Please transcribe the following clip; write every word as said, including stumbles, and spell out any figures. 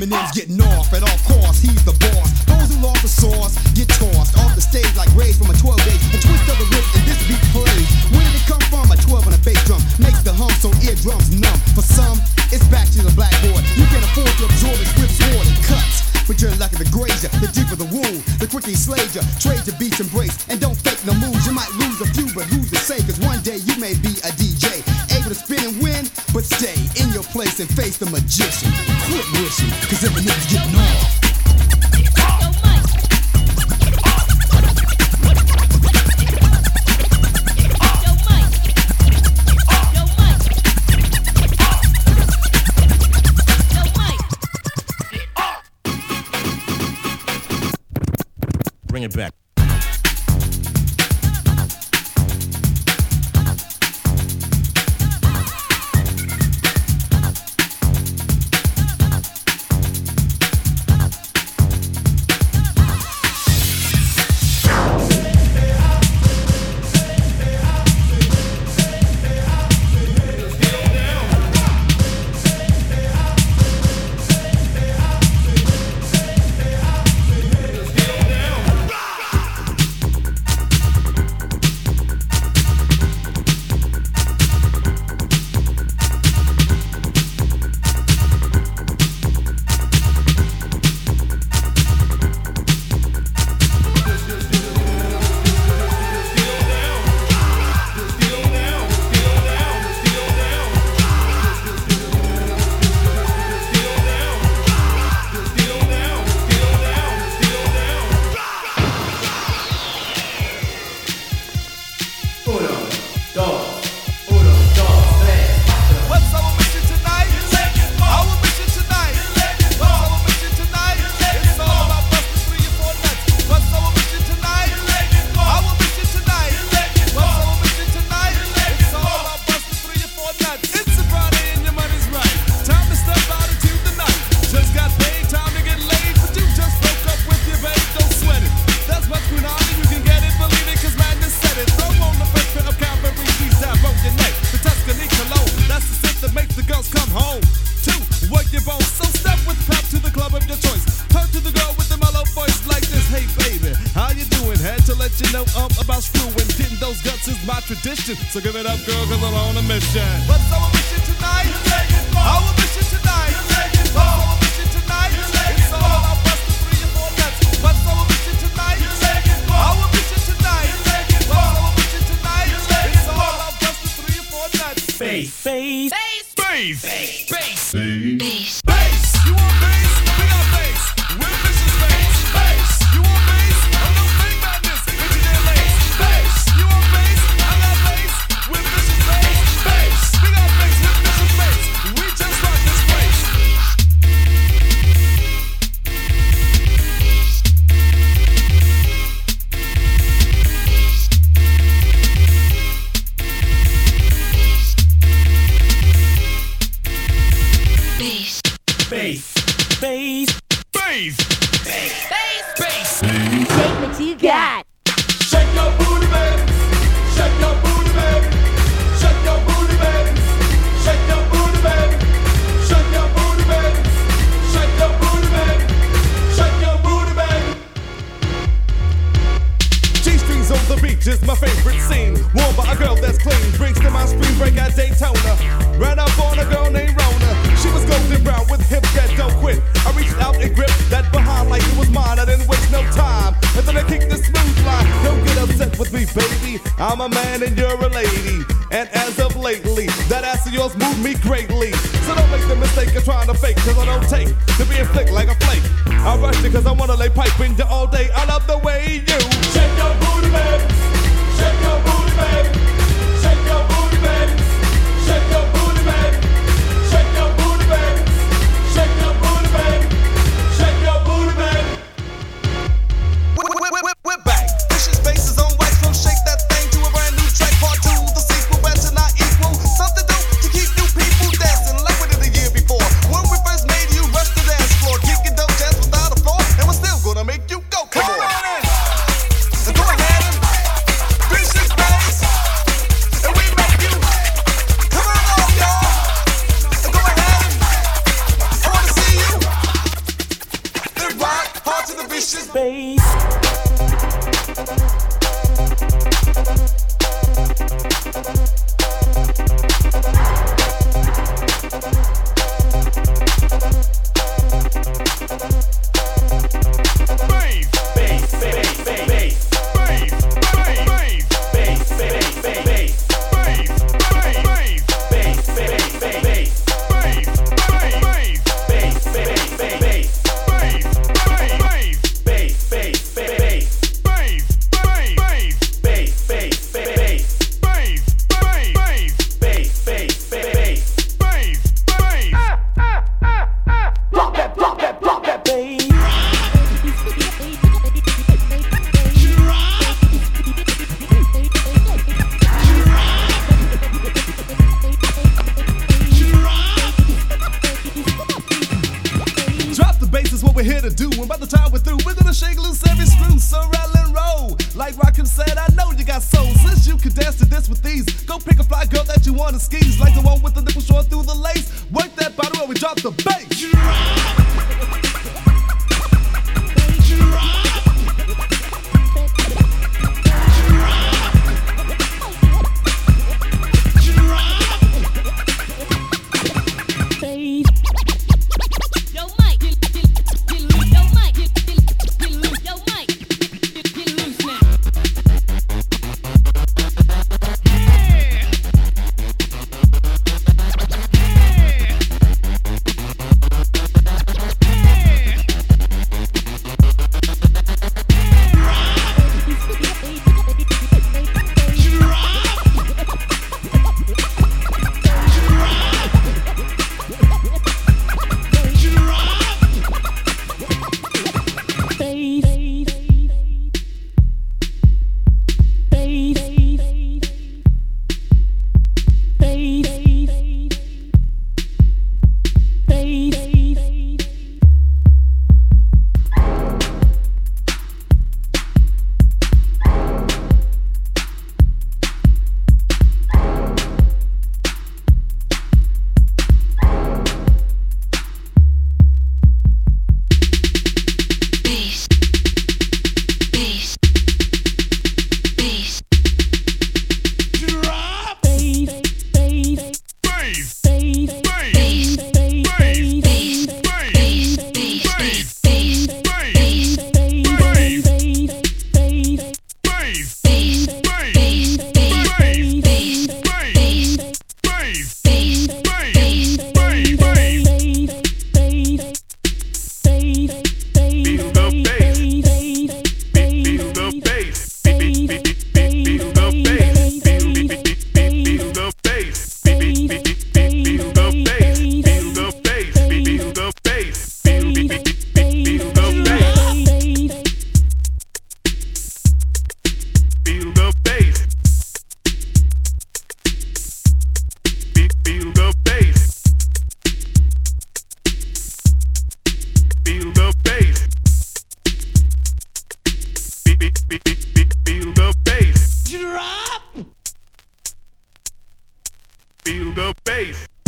Eminem's getting off at all costs, he's the boss. Those who lost the sauce get tossed off the stage like rays from a twelve gauge. A twist of the wrist and this beat plays. Where did it come from? A twelve on a bass drum makes the hum so eardrums numb. For some, it's back to the blackboard. You can't afford to absorb it, rips more than cuts. But you're lucky the grazer, the deeper the wound, the quicker he slays you. Trade your beats, embrace, and don't fake no moves. You might lose a few, but who's to say? Cause one day you may be a D J, able to spin and win, but stay in your place and face the magician. Quit wishing, cause every nigga's getting off. Bring it back. So give it up, girl, cause I'm on a mission. What's our mission tonight? Our mission tonight. What's our mission tonight? It's all about busting three or four nuts. What's our mission tonight? Our mission tonight. What's our mission tonight? It's all about busting three or four nuts. Bass. Bass. Bass. Bass. Bass. Bass. Bass. You want bass? We got bass. We're vicious bass. Bass. You want bass? I'm no fake madness. Engineer lace. Bass. You want bass? I got bass. With vicious bass, bass. We got bass with vicious bass. We just rock this place. Bass. Bass. Bass. Bass. Bass. Bass. Bass. Take what you got. Shake your booty, baby. Shake your booty, baby. Shake your booty, baby. Shake your booty, baby. Shake your booty, baby. Shake your booty, baby. Shake your booty, baby. G-strings on the beach is my favorite scene. Worn by a girl that's clean, brings to my spring break at Daytona. Ran up on a girl named Rona. She was golden brown with hips that don't quit. I reached out and gripped that behind like it was mine. I didn't waste no time. And then I kicked the smooth line. Don't get upset with me, baby. I'm a man and you're a lady. And as of lately, that ass of yours moved me greatly. So don't make the mistake of trying to fake, cause I don't take to being flicked like a flake. I rush it cause I wanna lay pipe in you all day. I love the way you shake your booty, baby. Shake your booty, baby. Shake your booty, baby. Shake your booty, baby. Shake your booty, baby. Shake your booty, baby. Shake your booty, baby. We're, we're, we're back. Vicious bases on white room. Shake that thing to a brand new track. Part two, the sequel better not equal. Something dope to keep new people dancing like we did the year before. When we first made you rush the dance floor, kicking dope dance without a floor, and we're still gonna make you go. Come on, go ahead and vicious bass. shake loose every screw, so roll and roll. Like Rakim said, I know you got soul. Since you can dance to this with ease, go pick a fly girl that you wanna skis, like the one with the nipple showing through the lace. Work that body where we drop the bass. Feel the bass.